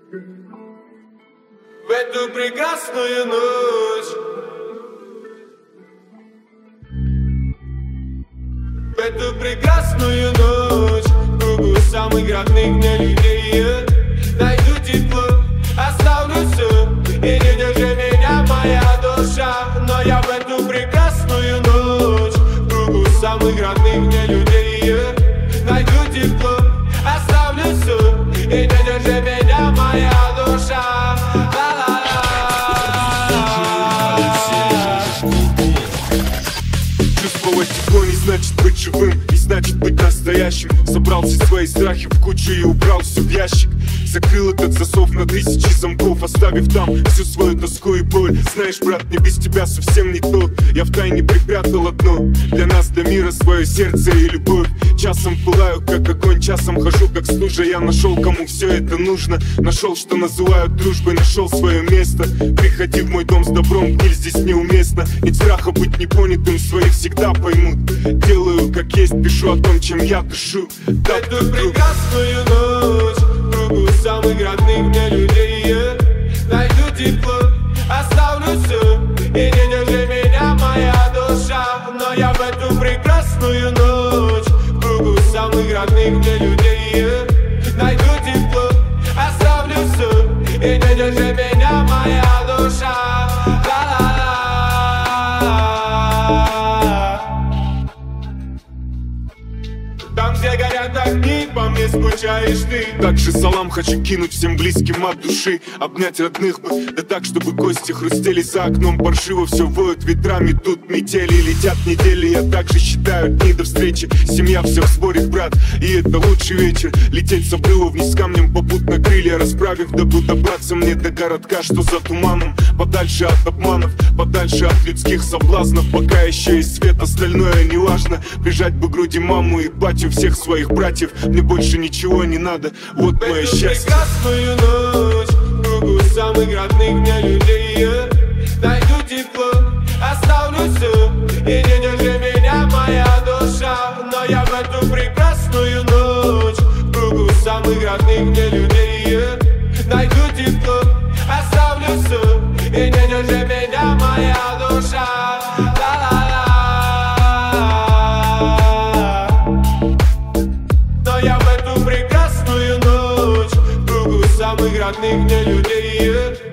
В эту прекрасную ночь, в эту прекрасную ночь, в кругу самых родных мне людей найду тепло, оставлю все, и не держи меня, моя душа. Но я в эту прекрасную ночь, в кругу самых родных мне людей найду тепло, оставлю все, и не держи меня, моя душа. Чувствовать тепло не значит быть живым, не значит быть настоящим. Собрал все свои страхи в кучу и убрал все в ящик. Закрыл этот засов на 1000 замков, оставив там всю свою тоску и боль. Знаешь, брат, мне без тебя совсем не то. Я втайне припрятал одно для нас, для мира, свое сердце и любовь. Часом пылаю, как огонь, часом хожу, как стужа. Я нашел, кому все это нужно. Нашел, что называют дружбой, нашел свое место. Приходи в мой дом с добром, гниль здесь неуместно. Нет страха быть непонятым, своих всегда поймут. Делаю как есть, пишу о том, чем я дышу. Так эту прекрасную ночь, в кругу самых родных мне людей найду тепло, оставлю все, и не держи меня, моя душа. Но я в эту прекрасную ночь, в кругу самых родных мне людей найду тепло, оставлю все, и не держи меня, моя душа. Там, где горят огни, по мне скучаешь ты. Также салам хочу кинуть всем близким от души. Обнять родных бы, да так, чтобы кости хрустели. За окном паршиво все воют ветрами. Тут метели, летят недели. Я также считаю дни до встречи. Семья вся в сборе, брат, и это лучший вечер. Лететь с обрыва вниз камнем, попутно крылья расправив, дабы добраться мне до городка, что за туманом. Подальше от обманов, подальше от людских соблазнов. Пока еще есть свет, остальное не важно. Прижать бы к груди маму и батю, всех своих братьев. Мне больше ничего не надо, вот мое счастье. Прекрасную ночь, в кругу самых родных мне людей найду тепло, оставлю все, и не держи меня, моя душа. Но я в эту прекрасную ночь, в кругу самых родных мне людей найду тепло, оставлю все, и не держи меня, моя душа. Я в эту прекрасную ночь, в кругу самых родных мне людей